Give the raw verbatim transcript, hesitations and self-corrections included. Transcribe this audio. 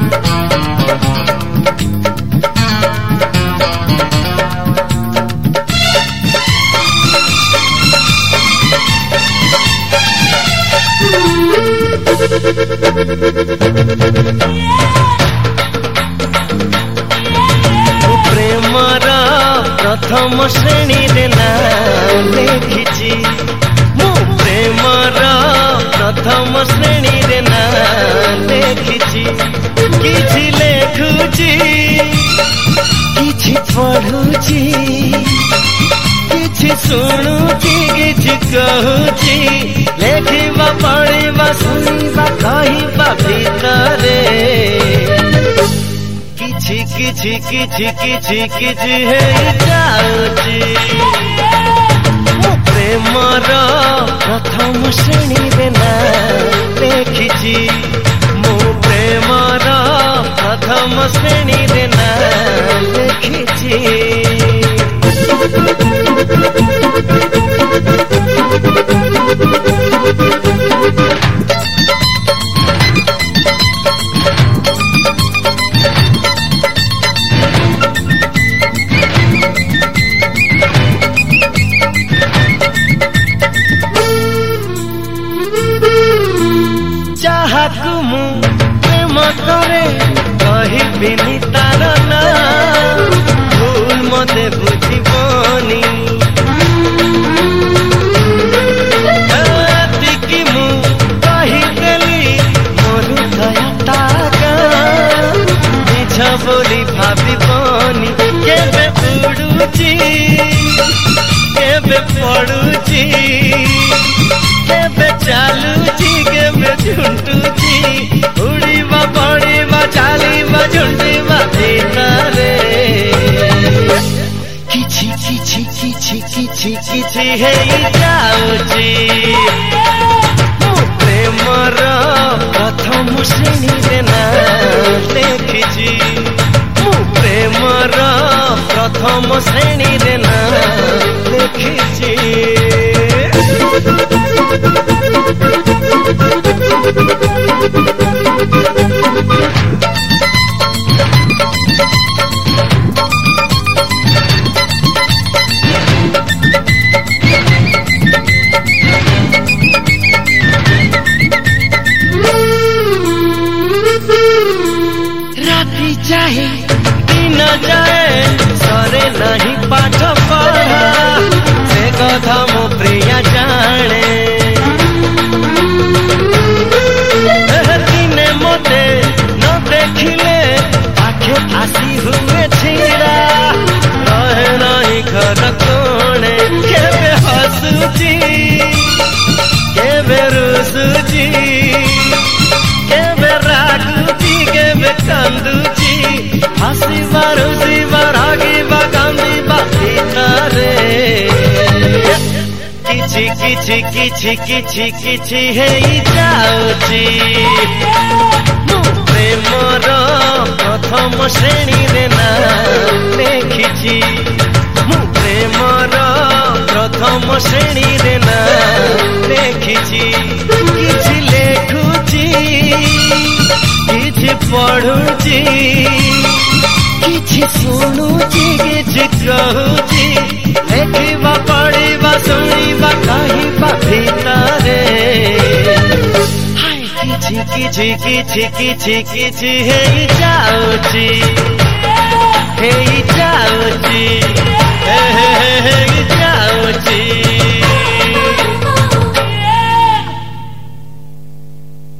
Premiere प्रथम श्रेणी रे ना लेखिछि मु प्रेमर प्रथम श्रेणी रे ना लेखिछि किछि लेखुछि किछि पढुछि किछि शुणुछि किछि कहुछि लेखिबा पढिबा सुनिबा कहिबा भितरे किछि किछि किछि किछि किछि हे जाउछि मु प्रेमर प्रथम श्रेणी रे ना लेखिछि मु प्रेमर प्रथम श्रेणी रे ना लेखिछि ଯାହାକୁ ମୁଁ ପ୍ରେମ କରେ କହିବିନି ତାର ନା ଭୁଲ ମତେ ବୁଝିବନି ଏତିକି ମୁଁ କହିଦେଲି ମୋର ହୃଦୟଟା ମିଛ ବୋଲି ଭାବିବନି କେବେ ଉଡୁଛି କେବେ ପଡୁଛି केबे चालुची केबे झुंटुची उड़ीबा पड़ीबा चालीबा झुंटीबा भीतरे किछि किछि किछि किछि किछि हे जाउची मु प्रेमर प्रथम श्रेणी रे ना लेखिछि मु प्रेमर प्रथम श्रेणी रे ना लेखिछि राति चाहे दिन जाए सरे नहीं पाठ पढ़ा से कथा मो प्रिया जाने दिने मते न देखिले आखे आसी हुए छिड़ा रहे नहीं घर कोणे केबे हसुची केबे रुसुची केबे रागुची केबे कांदुची हसीबा रुसीबा रागीबा कांदीबा भीतरे किछि किछि किछि किछि किछि हे जाउछि मु प्रेमर प्रथम श्रेणी रे ना लेखिछि मु प्रेमर प्रथम श्रेणी रे ना लेखिछि किछि लेखुछि किछि पढुछि किछि शुणुछि किछि कहुछि लेखिबा पढिबा सुनिबा कहिबा भितरे हाय किछि किछि किछि किछि किछि हे जाउ